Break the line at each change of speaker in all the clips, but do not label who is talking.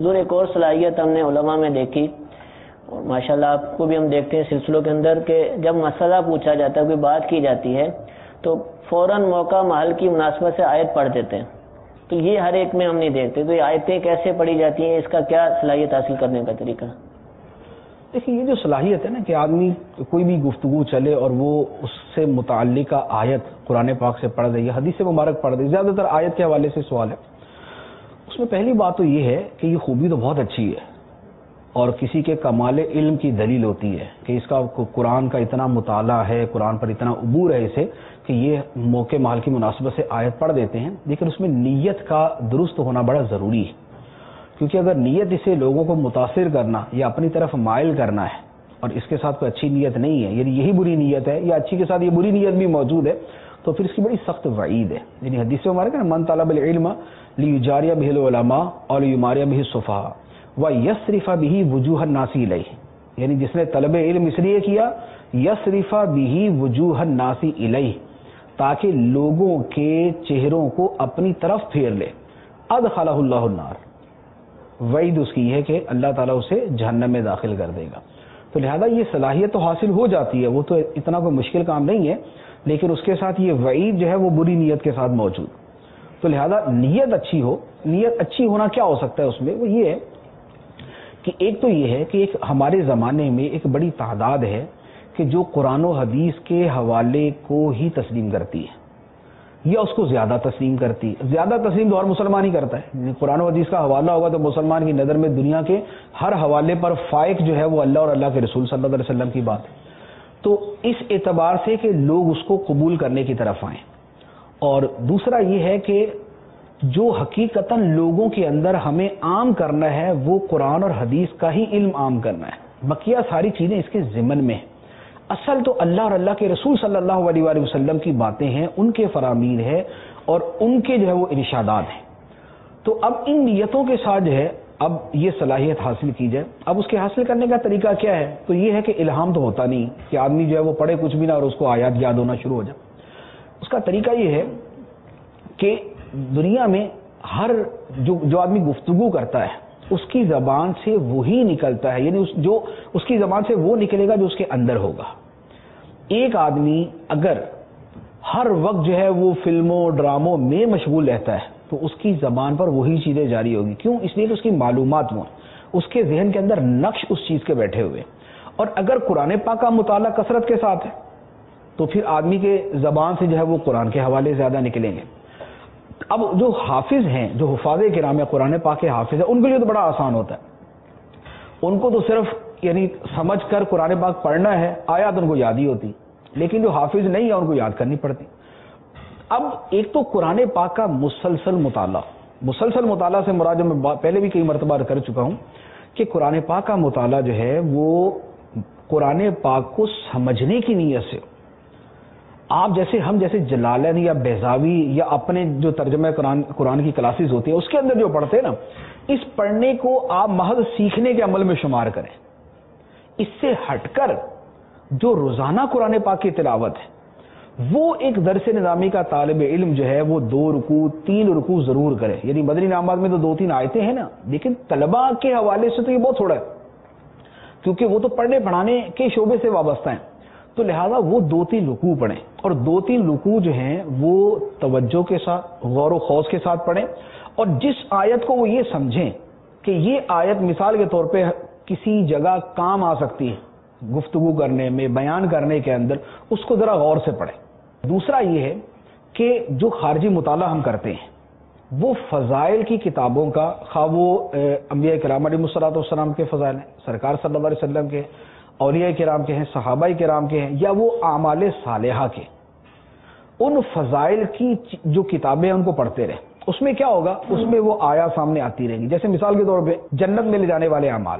حضور ایک اور صلاحیت ہم نے علماء میں دیکھی، اور ماشاءاللہ آپ کو بھی ہم دیکھتے ہیں سلسلوں کے اندر، کہ جب مسئلہ پوچھا جاتا ہے، کوئی بات کی جاتی ہے، تو فوراً موقع محل کی مناسبت سے آیت پڑھ دیتے ہیں. تو یہ ہر ایک میں ہم نہیں دیکھتے. تو یہ آیتیں کیسے پڑھی جاتی ہیں، اس کا کیا صلاحیت حاصل کرنے کا طریقہ؟
دیکھیے، یہ جو صلاحیت ہے نا کہ آدمی کوئی بھی گفتگو چلے اور وہ اس سے متعلقہ آیت قرآن پاک سے پڑھ دے یا حدیث مبارک پڑھ دے. زیادہ تر آیت کے حوالے سے سوال ہے. اس میں پہلی بات تو یہ ہے کہ یہ خوبی تو بہت اچھی ہے اور کسی کے کمال علم کی دلیل ہوتی ہے کہ اس کا قرآن کا اتنا مطالعہ ہے، قرآن پر اتنا عبور ہے اسے کہ یہ موقع محل کی مناسبت سے آیت پڑھ دیتے ہیں. لیکن اس میں نیت کا درست ہونا بڑا ضروری ہے، کیونکہ اگر نیت اسے لوگوں کو متاثر کرنا یا اپنی طرف مائل کرنا ہے اور اس کے ساتھ کوئی اچھی نیت نہیں ہے، یعنی یہی بری نیت ہے یا اچھی کے ساتھ یہ بری نیت بھی موجود ہے، تو پھر اس کی بڑی سخت وعید ہے. یعنی حدیث میں ہمارے کہ من طلب العلم لیجاری بہ العلماء اور لیماری بہ السفہاء ویصرف بہ وجوہ الناس الیہ، یعنی جس نے طلب علم اس لیے کیا یصرف بہ وجوہ الناس الیہ، تاکہ لوگوں کے چہروں کو اپنی طرف پھیر لے. ادخلہ اللہ النار، وعید اس کی ہے کہ اللہ تعالیٰ اسے جہنم میں داخل کر دے گا. تو لہذا یہ صلاحیت تو حاصل ہو جاتی ہے، وہ تو اتنا کوئی مشکل کام نہیں ہے، لیکن اس کے ساتھ یہ وعید جو ہے وہ بری نیت کے ساتھ موجود. تو لہذا نیت اچھی ہو. نیت اچھی ہونا کیا ہو سکتا ہے اس میں؟ وہ یہ ہے کہ ایک تو یہ ہے کہ ایک ہمارے زمانے میں ایک بڑی تعداد ہے کہ جو قرآن و حدیث کے حوالے کو ہی تسلیم کرتی ہے یا اس کو زیادہ تسلیم کرتی ہے. زیادہ تسلیم تو ہر مسلمان ہی کرتا ہے. قرآن و حدیث کا حوالہ ہوگا تو مسلمان کی نظر میں دنیا کے ہر حوالے پر فائق جو ہے وہ اللہ اور اللہ کے رسول صلی اللہ علیہ وسلم کی بات ہے. تو اس اعتبار سے کہ لوگ اس کو قبول کرنے کی طرف آئیں. اور دوسرا یہ ہے کہ جو حقیقتاً لوگوں کے اندر ہمیں عام کرنا ہے وہ قرآن اور حدیث کا ہی علم عام کرنا ہے. بقیہ ساری چیزیں اس کے ضمن میں ہیں. اصل تو اللہ اور اللہ کے رسول صلی اللہ علیہ وآلہ وسلم کی باتیں ہیں، ان کے فرامین ہے اور ان کے جو ہے وہ ارشادات ہیں. تو اب ان نیتوں کے ساتھ جو ہے اب یہ صلاحیت حاصل کی جائے. اب اس کے حاصل کرنے کا طریقہ کیا ہے؟ تو یہ ہے کہ الہام تو ہوتا نہیں کہ آدمی جو ہے وہ پڑھے کچھ بھی نہ اور اس کو آیات یاد ہونا شروع ہو جائے. اس کا طریقہ یہ ہے کہ دنیا میں ہر جو آدمی گفتگو کرتا ہے اس کی زبان سے وہی نکلتا ہے، یعنی جو اس کی زبان سے وہ نکلے گا جو اس کے اندر ہوگا. ایک آدمی اگر ہر وقت جو ہے وہ فلموں ڈراموں میں مشغول رہتا ہے تو اس کی زبان پر وہی چیزیں جاری ہوگی. کیوں؟ اس لیے کہ اس کی معلومات وہ اس کے ذہن کے اندر نقش اس چیز کے بیٹھے ہوئے. اور اگر قرآن پاک کا مطالعہ کثرت کے ساتھ ہے تو پھر آدمی کے زبان سے جو ہے وہ قرآن کے حوالے زیادہ نکلیں گے. اب جو حافظ ہیں، جو حفاظ کرام ہے قرآن پاک کے حافظ ہیں، ان کے لیے تو بڑا آسان ہوتا ہے. ان کو تو صرف یعنی سمجھ کر قرآن پاک پڑھنا ہے، آیات ان کو یاد ہی ہوتی. لیکن جو حافظ نہیں ہے ان کو یاد کرنی پڑتی. اب ایک تو قرآن پاک کا مسلسل مطالعہ سے مراد جو میں پہلے بھی کئی مرتبہ کر چکا ہوں کہ قرآن پاک کا مطالعہ جو ہے وہ قرآن پاک کو سمجھنے کی نیت سے. آپ جیسے ہم جیسے جلالین یا بیضاوی یا اپنے جو ترجمہ قرآن کی کلاسز ہوتی ہیں اس کے اندر جو پڑھتے ہیں نا، اس پڑھنے کو آپ محض سیکھنے کے عمل میں شمار کریں. اس سے ہٹ کر جو روزانہ قرآن پاک کی تلاوت ہے وہ ایک درس نظامی کا طالب علم جو ہے وہ 2 رکوع 3 رکوع ضرور کرے. یعنی مدنی انعامات میں تو 2-3 آیتیں ہیں نا، لیکن طلباء کے حوالے سے تو یہ بہت تھوڑا ہے کیونکہ وہ تو پڑھنے پڑھانے کے شعبے سے وابستہ ہیں. تو لہذا وہ 2-3 رکوع پڑھیں اور 2-3 رکوع جو ہیں وہ توجہ کے ساتھ غور و خوض کے ساتھ پڑھیں. اور جس آیت کو وہ یہ سمجھیں کہ یہ آیت مثال کے طور پہ کسی جگہ کام آ سکتی ہے گفتگو کرنے میں، بیان کرنے کے اندر، اس کو ذرا غور سے پڑھیں. دوسرا یہ ہے کہ جو خارجی مطالعہ ہم کرتے ہیں وہ فضائل کی کتابوں کا، خواہ وہ انبیاء کرام علیہ الصلوۃ والسلام کے فضائل ہیں، سرکار صلی اللہ علیہ وسلم کے، اولیاء کرام کے ہیں، صحابہ کرام کے ہیں، یا وہ اعمال صالحہ کے، ان فضائل کی جو کتابیں ہیں ان کو پڑھتے رہیں. اس میں کیا ہوگا؟ اس میں وہ آیات سامنے آتی رہیں گی. جیسے مثال کے طور پہ جنت میں لے جانے والے اعمال،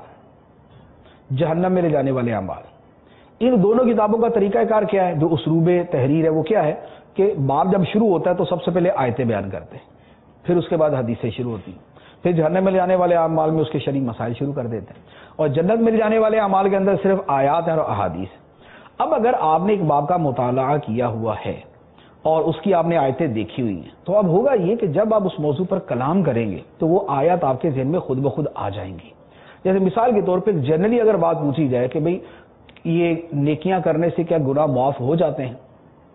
جہنم میں لے جانے والے اعمال. ان دونوں کتابوں کا طریقہ کار کیا ہے؟ جو اسلوب تحریر ہے وہ کیا ہے کہ باب جب شروع ہوتا ہے تو سب سے پہلے آیتیں بیان کرتے ہیں، پھر اس کے بعد حدیثیں شروع ہوتی ہیں، پھر جہنم میں لے جانے والے اعمال میں اس کے شرعی مسائل شروع کر دیتے ہیں، اور جنت میں لے جانے والے اعمال کے اندر صرف آیات ہیں اور احادیث. اب اگر آپ نے ایک باب کا مطالعہ کیا ہوا ہے اور اس کی آپ نے آیتیں دیکھی ہوئی ہیں، تو اب ہوگا یہ کہ جب آپ اس موضوع پر کلام کریں گے تو وہ آیات آپ کے ذہن میں خود بخود آ جائیں گی۔ جیسے مثال کے طور پہ جنرلی اگر بات پوچھی جائے کہ بھئی یہ نیکیاں کرنے سے کیا گناہ معاف ہو جاتے ہیں،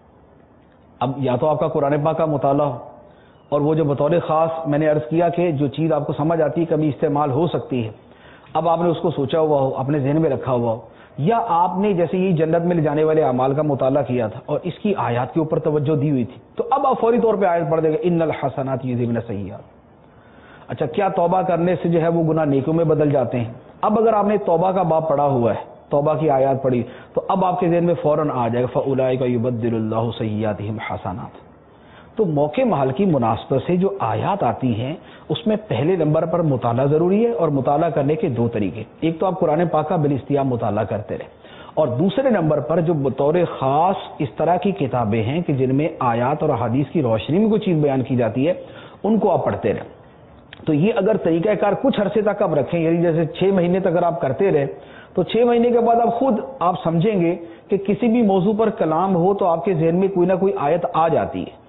اب یا تو آپ کا قرآن پاک کا مطالعہ ہو، اور وہ جو بطور خاص میں نے عرض کیا کہ جو چیز آپ کو سمجھ آتی ہے کبھی استعمال ہو سکتی ہے، اب آپ نے اس کو سوچا ہوا ہو، اپنے ذہن میں رکھا ہوا ہو، یا آپ نے جیسے یہ جنت میں لے جانے والے اعمال کا مطالعہ کیا تھا اور اس کی آیات کے اوپر توجہ دی ہوئی تھی، تو اب آپ فوری طور پہ آیت پڑھ دیں گے ان الحسنات یذھبن السیئات۔ اچھا، کیا توبہ کرنے سے جو ہے وہ گناہ نیکیوں میں بدل جاتے ہیں؟ اب اگر آپ نے توبہ کا باب پڑھا ہوا ہے، توبہ کی آیات پڑھی، تو اب آپ کے ذہن میں فوراً آ جائے گا فاولئک یبدل اللہ سیئاتہم حسنات۔ تو موقع محل کی مناسبت سے جو آیات آتی ہیں اس میں پہلے نمبر پر مطالعہ ضروری ہے، اور مطالعہ کرنے کے دو طریقے، ایک تو آپ قرآن پاک کا بالاستیاء مطالعہ کرتے رہیں، اور دوسرے نمبر پر جو بطور خاص اس طرح کی کتابیں ہیں کہ جن میں آیات اور احادیث کی روشنی میں کوئی چیز بیان کی جاتی ہے، ان کو آپ پڑھتے رہیں۔ تو یہ اگر طریقہ کار کچھ عرصے تک آپ رکھیں، یعنی جیسے 6 مہینے تک اگر آپ کرتے رہے تو 6 مہینے کے بعد آپ خود آپ سمجھیں گے کہ کسی بھی موضوع پر کلام ہو تو آپ کے ذہن میں کوئی نہ کوئی آیت آ جاتی ہے۔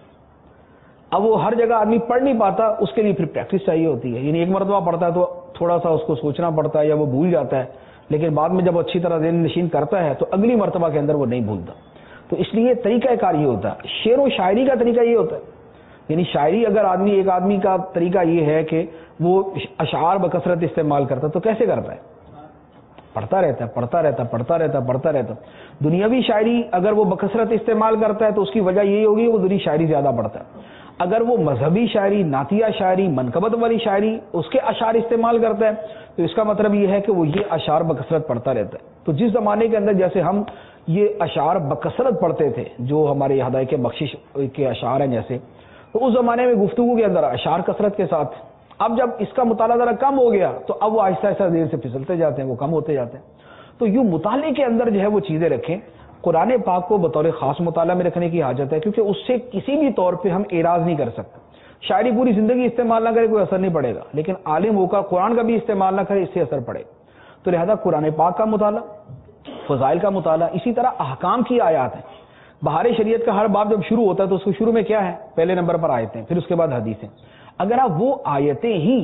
اب وہ ہر جگہ آدمی پڑھ نہیں پاتا، اس کے لیے پھر پریکٹس چاہیے ہوتی ہے، یعنی ایک مرتبہ پڑھتا ہے تو تھوڑا سا اس کو سوچنا پڑتا ہے یا وہ بھول جاتا ہے، لیکن بعد میں جب اچھی طرح ذہن نشین کرتا ہے تو اگلی مرتبہ کے اندر وہ نہیں بھولتا۔ تو اس لیے طریقہ کار یہ ہوتا ہے۔ شعر و شاعری کا طریقہ یہ ہوتا ہے، یعنی شاعری اگر ایک آدمی کا طریقہ یہ ہے کہ وہ اشعار بکثرت استعمال کرتا ہے تو کیسے کرتا ہے؟ پڑھتا رہتا ہے، پڑھتا رہتا ہے، پڑھتا رہتا ہے، پڑھتا رہتا ہے۔ دنیاوی شاعری اگر وہ بکثرت استعمال کرتا ہے تو اس کی وجہ یہی ہوگی وہ دنیا شاعری زیادہ پڑھتا ہے۔ اگر وہ مذہبی شاعری، نعتیہ شاعری، منقبت والی شاعری، اس کے اشعار استعمال کرتا ہے تو اس کا مطلب یہ ہے کہ وہ یہ اشعار بکثرت پڑھتا رہتا ہے۔ تو جس زمانے کے اندر جیسے ہم یہ اشعار بکثرت پڑھتے تھے، جو ہمارے ہدایت بخشش کے اشعار ہیں جیسے، تو اس زمانے میں گفتگو کے اندر اشعار کثرت کے ساتھ، اب جب اس کا مطالعہ ذرا کم ہو گیا تو اب وہ آہستہ آہستہ دیر سے پھسلتے جاتے ہیں، وہ کم ہوتے جاتے ہیں۔ تو یوں مطالعے کے اندر جو ہے وہ چیزیں رکھیں۔ قرآن پاک کو بطور خاص مطالعہ میں رکھنے کی حاجت ہے، کیونکہ اس سے کسی بھی طور پہ ہم اعراض نہیں کر سکتے۔ شاعری پوری زندگی استعمال نہ کرے کوئی اثر نہیں پڑے گا، لیکن عالم ہو کر قرآن کا بھی استعمال نہ کرے اس سے اثر پڑے گا۔ تو لہذا قرآن پاک کا مطالعہ، فضائل کا مطالعہ، اسی طرح احکام کی آیات ہیں۔ بہار شریعت کا ہر باب جب شروع ہوتا ہے تو اس کو شروع میں کیا ہے؟ پہلے نمبر پر آیتیں، پھر اس کے بعد حدیثیں۔ اگر آپ وہ آیتیں ہی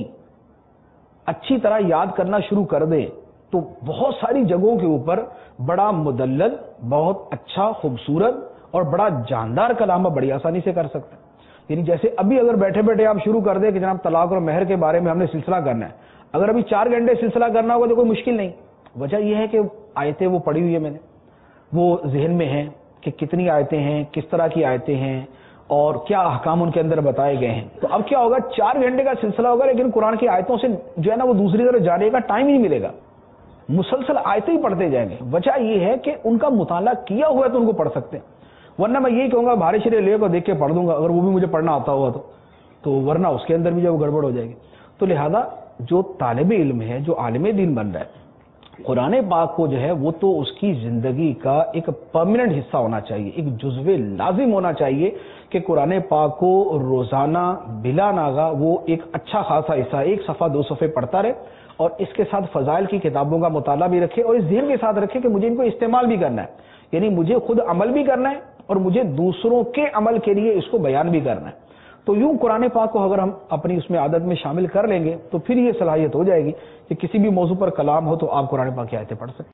اچھی طرح یاد کرنا شروع کر دیں تو بہت ساری جگہوں کے اوپر بڑا مدلل، بہت اچھا، خوبصورت اور بڑا جاندار کلام بڑی آسانی سے کر سکتے ہیں۔ یعنی جیسے ابھی اگر بیٹھے بیٹھے آپ شروع کر دیں کہ جناب طلاق اور مہر کے بارے میں ہم نے سلسلہ کرنا ہے، اگر ابھی 4 گھنٹے سلسلہ کرنا ہوگا تو کوئی مشکل نہیں۔ وجہ یہ ہے کہ آیتیں وہ پڑھی ہوئی ہے، میں نے وہ ذہن میں ہیں کہ کتنی آیتیں ہیں، کس طرح کی آیتیں ہیں اور کیا احکام ان کے اندر بتائے گئے ہیں۔ تو اب کیا ہوگا، 4 گھنٹے کا سلسلہ ہوگا لیکن قرآن کی آیتوں سے جو ہے نا وہ دوسری طرف جانے کا ٹائم ہی نہیں ملے گا، مسلسل آیتیں ہی پڑھتے جائیں گے۔ وجہ یہ ہے کہ ان کا مطالعہ کیا ہوا ہے تو ان کو پڑھ سکتے ہیں، ورنہ میں یہی کہوں گا بہار شریعت لے کر دیکھ کے پڑھ دوں گا، اگر وہ بھی مجھے پڑھنا آتا ہوا تو ورنہ اس کے اندر بھی جو گڑبڑ ہو جائے گی۔ تو لہذا جو طالب علم ہے، جو عالم دین بن رہا ہے، قرآن پاک کو جو ہے وہ تو اس کی زندگی کا ایک پرماننٹ حصہ ہونا چاہیے، ایک جزو لازم ہونا چاہیے کہ قرآن پاک کو روزانہ بلا ناغہ وہ ایک اچھا خاصا حصہ 1 صفحہ 2 صفحے پڑھتا رہے، اور اس کے ساتھ فضائل کی کتابوں کا مطالعہ بھی رکھے، اور اس ذہن کے ساتھ رکھے کہ مجھے ان کو استعمال بھی کرنا ہے، یعنی مجھے خود عمل بھی کرنا ہے اور مجھے دوسروں کے عمل کے لیے اس کو بیان بھی کرنا ہے۔ تو یوں قرآن پاک کو اگر ہم اپنی اس میں عادت میں شامل کر لیں گے تو پھر یہ صلاحیت ہو جائے گی کہ کسی بھی موضوع پر کلام ہو تو آپ قرآن پاک کی آیتیں پڑھ سکیں۔